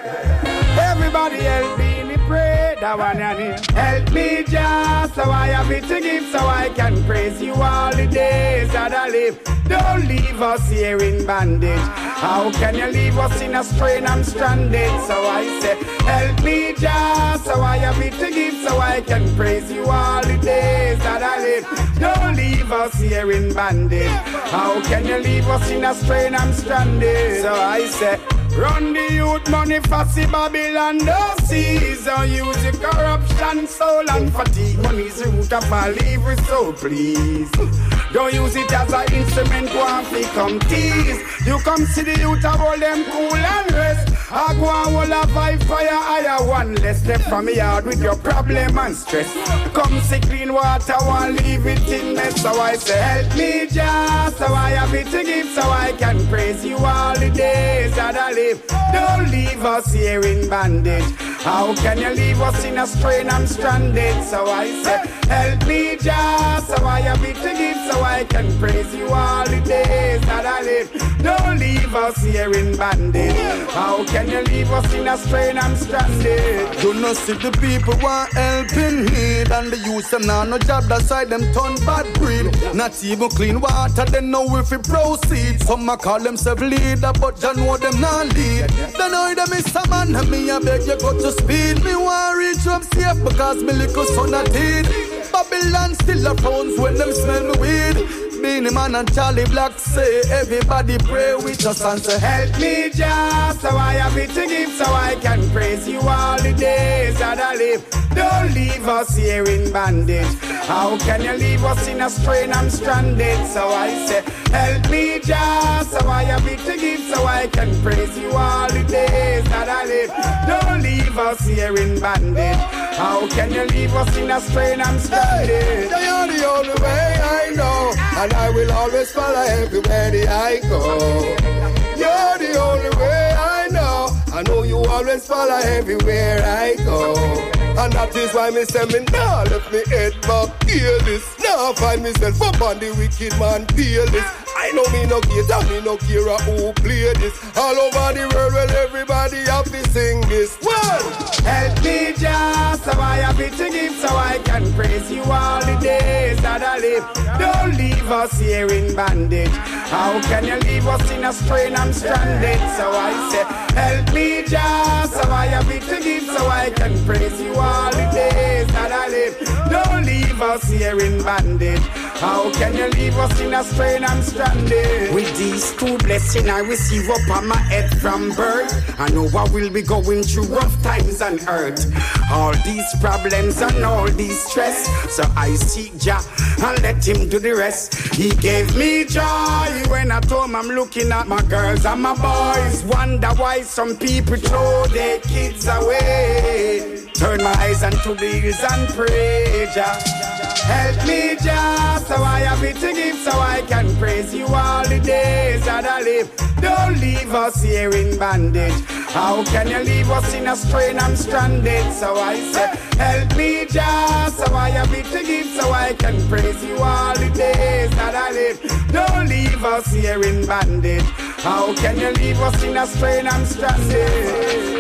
yeah! Everybody help me in the prayer, that one and here. Help me just so I have it to give, so I can praise you all the days that I live. Don't leave us here in bondage. How can you leave us in a strain? I'm stranded. So I say, help me just so I have it to give, so I can praise you all the days that I live. Don't leave us here in bondage. How can you leave us in a strain? I'm stranded. So I say, run the youth money for see Babylon, don't seize. Don't use your corruption, soul and fatigue. Money's the root of all evil, so please don't use it as an instrument, go and fi come tease. You come see the youth of all them cool and rest. I go and hold a five fire, higher one less. Step from me yard with your problem and stress. Come see clean water, one leave it in mess. So I say help me just, so I have it to give, so I can praise you all the days that I live. Don't leave us here in bondage. How can you leave us in a strain? I'm stranded. So I say help me just, so I have it to give, so I can praise you all the days that I live. Don't leave us here in bondage. How can you leave us in a strain? I'm stranded. You know see the people want help in need, and the youth them now no job, that's why them turn bad breed. Not even clean water, they know if we proceed. Some a call themselves leader, but you know them not lead. They know them is a man, and me I beg you go to speed. Me want reach up safe because me little son a did. Babylon still a phones when them smell me weed. Beenie Man and Charlie Black say everybody pray with us and say help me just, so I have it to give, so I can praise you all the days that I live. Don't leave us here in bondage. How can you leave us in a strain? I'm stranded. So I say help me just, so I have it to give, so I can praise you all the days that I live. Don't leave us here in bondage. How can you leave us in a strain? I'm stranded. They are the only way I know, and I will always follow everywhere that I go. You're the only way I know. I know you always follow everywhere I go. And that is why me say me nah left me head back careless. Now find myself up on the wicked man fearless. I know me no care, tell me no care who play this. All over the world, well everybody have to sing this. Well, help me just, so I have it to give, so I can praise you all the days that I live. Don't leave us here in bondage. How can you leave us in a strain? I'm stranded. So I say, help me just, so I have it to give, so I can praise you all the days that I live. Don't leave us here in bondage. How can you leave us in a strain and stranded? With these two blessings I receive up on my head from birth, I know I will be going through rough times on earth. All these problems and all these stress, so I seek Jah and let him do the rest. He gave me joy when I told him I'm looking at my girls and my boys. Wonder why some people throw their kids away. Turn my eyes unto the hills and pray, Jah. Help me, Jah, so I have it to give, so I can praise you all the days that I live. Don't leave us here in bondage. How can you leave us in a strain? I'm stranded. So I say, help me, Jah, so I have it to give, so I can praise you all the days that I live. Don't leave us here in bondage. How can you leave us in a strain? I'm stranded.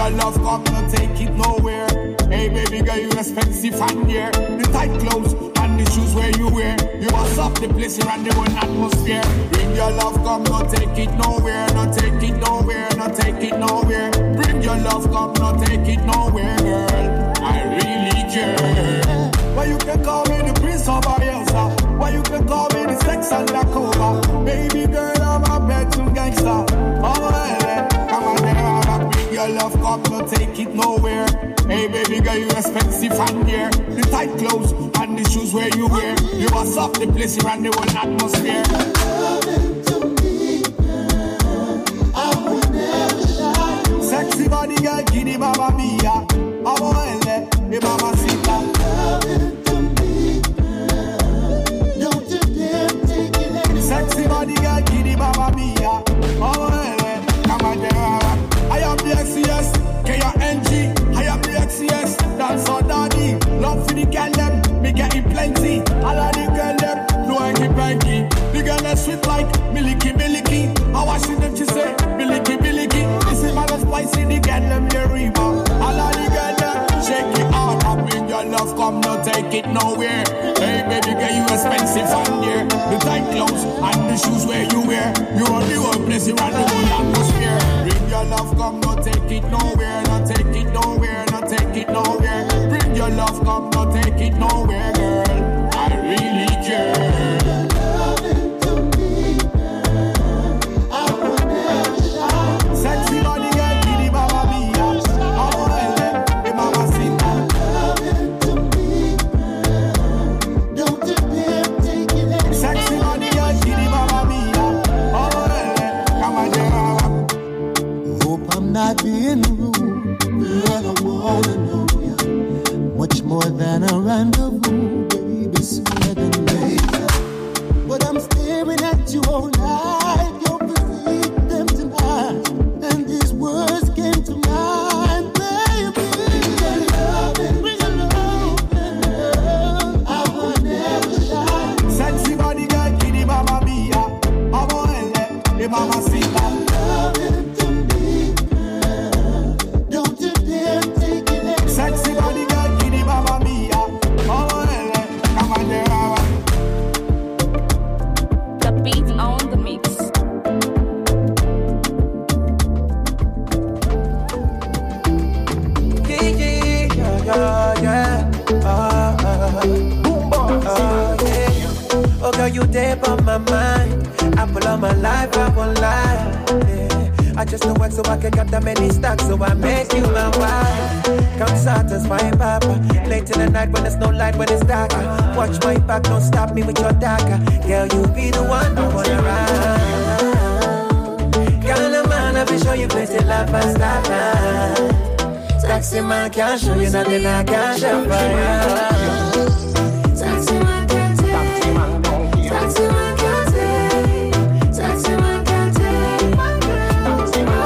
Love come, no take it nowhere. Hey baby girl, you expensive and here. The tight clothes and and the shoes where you wear. You must up the place around the whole atmosphere. Bring your love, come, no take it nowhere, no take it nowhere, no take it nowhere. Bring your love, come, no take it nowhere, girl. I really care. Why you can call me the prince of Arielsa? Why you can call me the sex and the cover? Baby girl, I'm a bedroom gangster. Oh, well, come on there, bring your love, come, no take it nowhere. Hey, baby girl, you expensive and dear. The tight clothes and the shoes where you wear. You must up the place around the whole atmosphere. Sexy body girl, kitty baba mia. Amo ele, e mama sita. Don't you dare take it. Sexy body girl, kitty baba mia. Amo ele, come on there. I am the X C S, K R N G. I am the X C S, dance or daddy. Love for the girl them, me getting plenty. All of the girl them, no hanky panky. The girl that sweet like milky milky. I watch them, she say milky milky. This is my spicy, the girl them the river. All of the girl them, shake it out. I bring your love, come no take it nowhere. Hey baby girl, you expensive and dear. The tight clothes and the shoes where you wear. You run the whole place, you run the whole atmosphere. Bring your love, come no take it nowhere, no take it nowhere, no take it nowhere. Bring your love, come no take it nowhere, girl. I really care. Sexy body girl, kitty baba mia. Oh, ele, e mama sita. Don't you dare take it. Sexy body girl, kitty baba mia. Oh, ele, come on, there. Hope I'm not being rude, but I wanna know ya. Much more than a rendezvous, baby, sooner than later. But I'm staring at you all night, your physique them tonight, and these words came to mind, baby. Bring your love and bring your love and love, I will never shy. Sexy body girl, kitty baba mia. Oh, ele, e mama sita. Sexy body girl, kitty baba mia. Oh, ele, come on there. The beat on the mix. Yeah, yeah, yeah, yeah. Ah, ah, ah, yeah. Oh, girl, you deep on my mind. Apple of my life, I won't lie. Yeah. I just don't work so I can get that many stacks, so I make you my wife. Come satisfy papa. Late in the night when there's no light, when it's darker. Watch my back, don't stop me with your dagger. Girl, you be the one I wanna ride. Girl, the man, I be show you plenty love and stop now. Taxi man can't show you nothing I can't show for you. Taxi man can't take. Taxi man don't care. Taxi man can't take. Taxi man can't take. Taxi man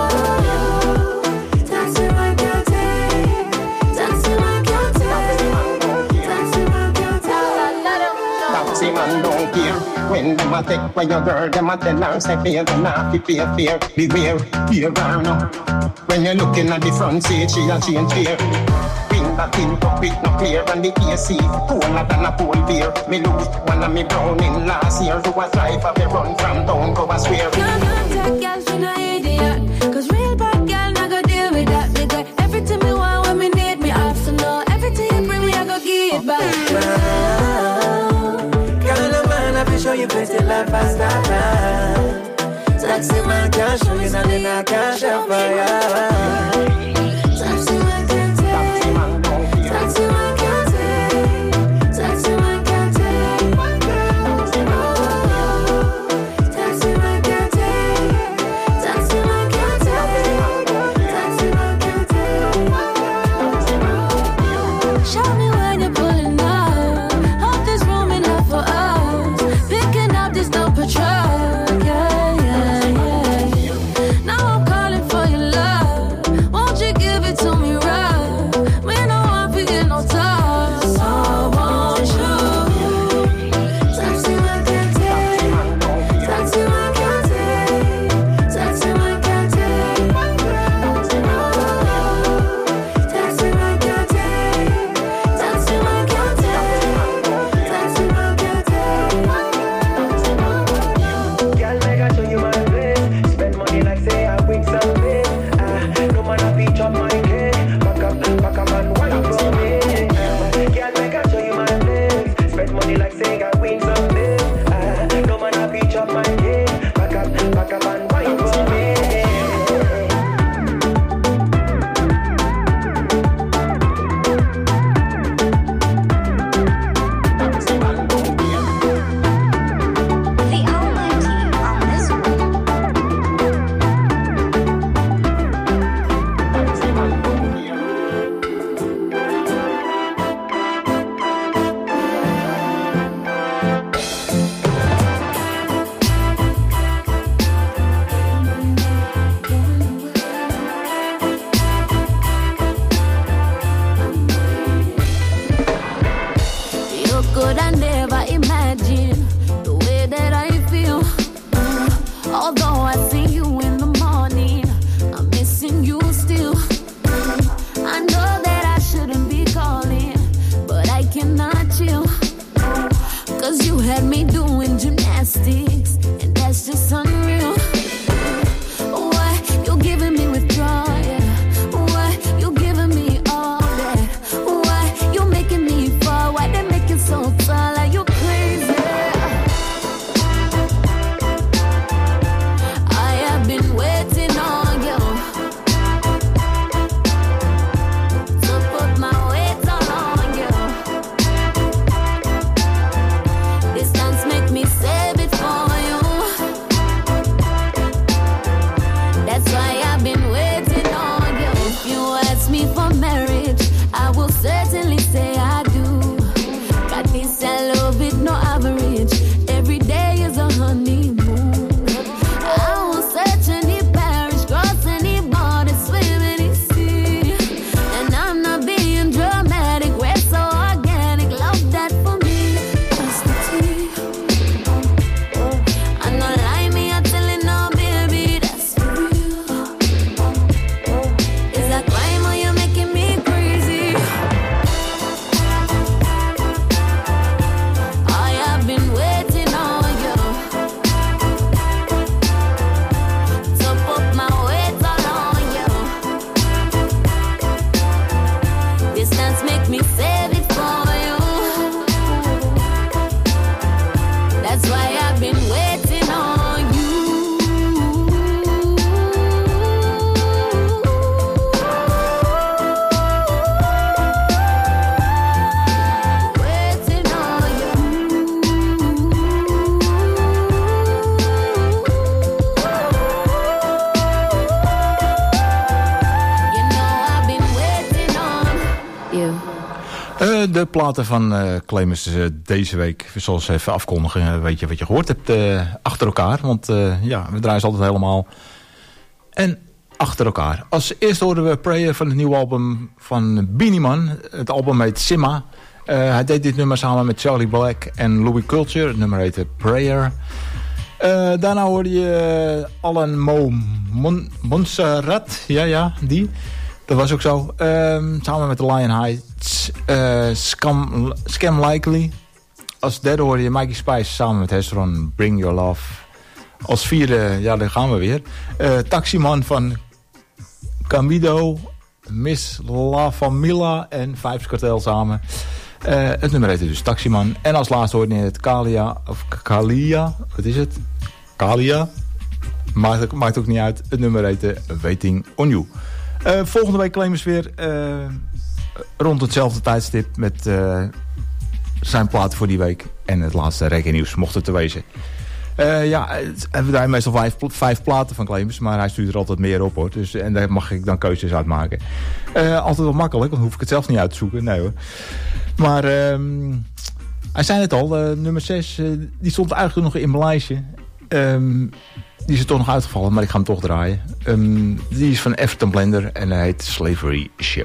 Taxi man can't take. Taxi man can't take. Taxi man can't take. Taxi man don't care. When them a take by your girl, them a tell her say fear, them not be fear, fear. Beware, fear her no. When you're looking at the front seat, she a change fear. Bring that in up it no clear, and the A C cooler than a pool beer. Me lose one of me browning last year. Do a drive of a run from town, go a swear. Can't contact girl, she no idiot. Cause real bad girl, not go deal with that. Because everything me want, when me need, me have to know. Everything you bring me, I go give it back. Girl, a man, I be show you plenty love and stop now. Taxi man can't show you nothing I can't show for you. Taxi man can't take. Taxi man don't care. Taxi man can't take. Taxi man can't take. Taxi man can't take. Taxi man can't take. Taxi man can't take. Show me when you're pulling up. Hold this room enough for us. Picking up this dope patrol. Yeah, yeah, yeah. Now I'm calling for your love. Won't you could I never imagine the way that I feel. Mm. Although I see you in the morning, I'm missing you still. Mm. I know that I shouldn't be calling, but I cannot chill. Cause you had me doing gymnastics, and that's just unreal. Why you giving me withdrawal? Yeah. Why you giving me all that? Why you making me fall? Why they make it so tall? Are you crazy? I have been waiting on you to put my weight on you. Distance make me save it for you. That's why I've been waiting on you. If you ask me for marriage, I will certainly say I do. Got this I love it, no average. Every day is a honeymoon. I will search any parish, cross any border, swim any sea. And I'm not being dramatic, we're so organic. Love that for me, that's the tea. I know lie me, I tell you no, baby, that's for real. Is that crime or you making me crazy? I have been waiting on you to put my weight all on you. Distance make me save it for you. That's why I've been waiting on you. Waiting on you. You know I've been waiting on you. Uh, de platen van uh, Clemens uh, deze week, zoals ze even afkondigen, uh, weet je wat je gehoord hebt, uh, achter elkaar. Want uh, ja, we draaien ze altijd helemaal. En achter elkaar. Als eerste hoorden we Prayer van het nieuwe album van Beenie Man. Het album heet Simma. Uh, hij deed dit nummer samen met Charlie Black en Louis Culture. Het nummer heette Prayer. Uh, daarna hoorde je uh, Alan Mo Mon Montserrat. Ja, ja, die. Dat was ook zo. Uh, samen met de Lion Heights. Uh, Scam, Scam Likely. Als derde hoorde je Mikey Spice samen met Hezron. Bring Your Love. Als vierde, ja, daar gaan we weer. Uh, Taximan van Camido. Miss La Famila en Vibes Cartel samen. Uh, het nummer heette dus Taximan. En als laatste hoorde je het Kalia. Of Kalia. Wat is het? Kalia. Maakt, maakt ook niet uit. Het nummer heette Waiting on You. Uh, volgende week Clemens weer uh, rond hetzelfde tijdstip met uh, zijn platen voor die week. En het laatste reggae nieuws, mocht het te wezen. Uh, ja, we draaien meestal vijf, vijf platen van Clemens, maar hij stuurt er altijd meer op, hoor. Dus, en daar mag ik dan keuzes uit maken. Uh, altijd wel makkelijk, want hoef ik het zelf niet uit te zoeken. Nee hoor. Maar uh, hij zei het al, uh, nummer zes, uh, die stond eigenlijk nog in mijn lijstje. Um, die is er toch nog uitgevallen, maar ik ga hem toch draaien. Um, die is van Everton Blender en hij heet Slavery Ship.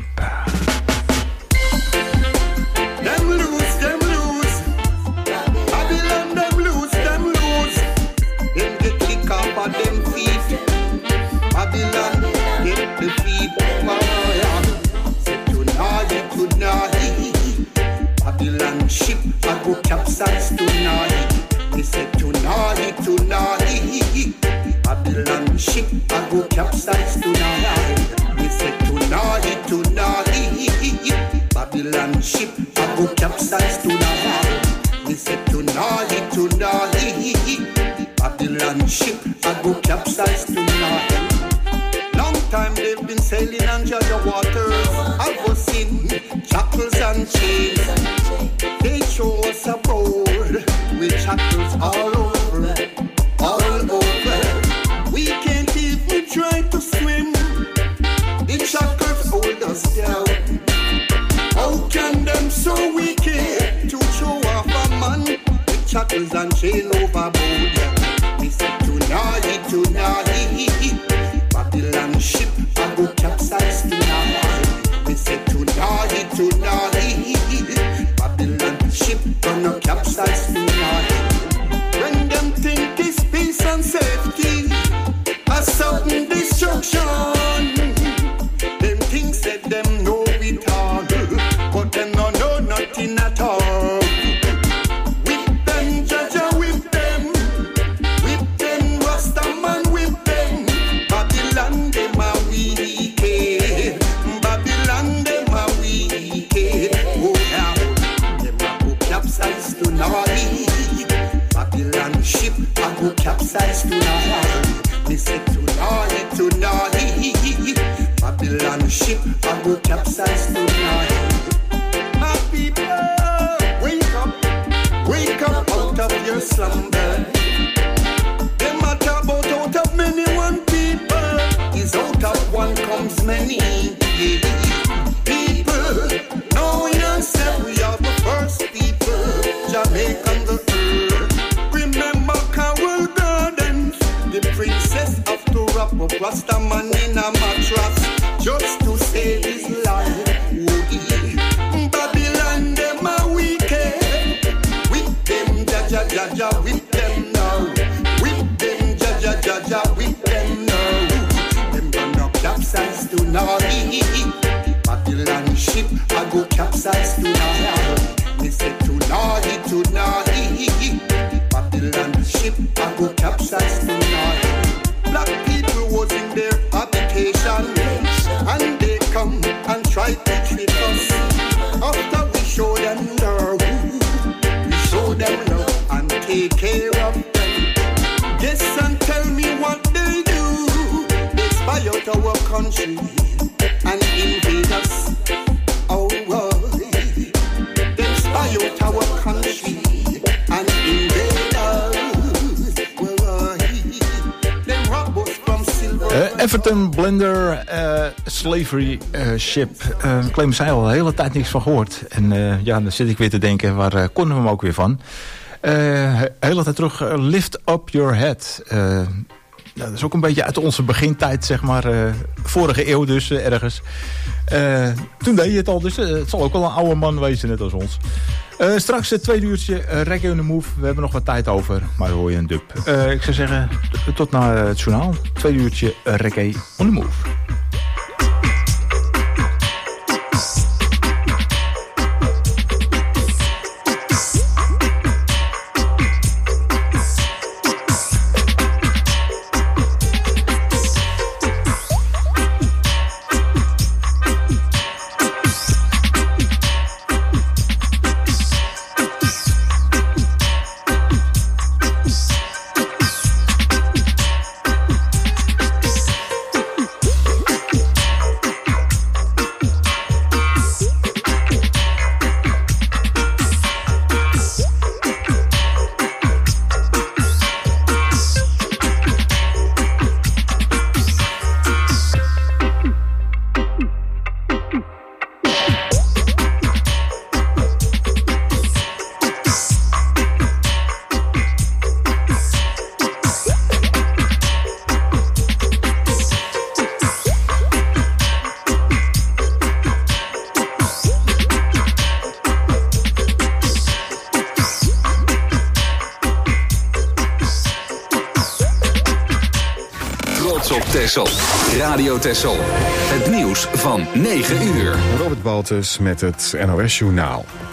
Ship, I go capsize tonight. They said tonight, tonight. Babylon ship, I go capsize tonight. They said tonight, tonight. Babylon ship, I go capsize tonight. They said tonight, tonight. Babylon ship, I go capsize tonight. Long time they've been sailing under the waters. I was in shackles and chains. They show us a board with shackles all over, all over. We can't even try to swim. The shackles hold us down. How can them so wicked to show off a man with shackles and chain overboard? We said tonight, tonight. Babylon ship, I go capsize tonight. We say tonight, tonight. Babylon ship, gonna capsize tonight. Me say tonight, tonight. Babylon ship, I go capsize tonight. My people, wake up, wake up out of your slumber. They matter about out of many one people. Is out of one comes many. People, know yourself, we are the first people. Jamaican the earth. Remember Carol Gardens, the princess of to wrap up Rasta man in a mattress just to save his life. Woody. Babylon them are wicked. With them jaja jaja, with them now. With them jaja jaja, with them now. Them gonna capsize tonight. Babylon ship, I go capsize tonight. Me say tonight, tonight. Babylon ship, I go capsize tonight. Black people was in their habitation, and they come and try to trick us. After we show them love, we show them love and take care of them. Guess and tell me what they do. They spy out our country and invade us. Oh, boy. They spy out our country and invade us. Oh, they rob us from silver. Uh, Everton Blender uh, Slavery uh, Ship. Uh, Clem zei al de hele tijd niks van gehoord. En uh, ja, dan zit ik weer te denken, waar uh, konden we hem ook weer van? Uh, de hele tijd terug, uh, Lift Up Your Head. Uh, nou, dat is ook een beetje uit onze begintijd, zeg maar. Uh, vorige eeuw dus, uh, ergens. Uh, toen deed je het al, dus uh, het zal ook wel een oude man wezen, net als ons. Uh, straks het tweede uurtje uh, Reggae on the Move. We hebben nog wat tijd over, maar dan hoor je een dub. Uh, ik zou zeggen, t- tot na het journaal. Tweede uurtje uh, Reggae on the Move. Texel. Radio Texel. Het nieuws van negen uur. Robert Baltus met het N O S Journaal.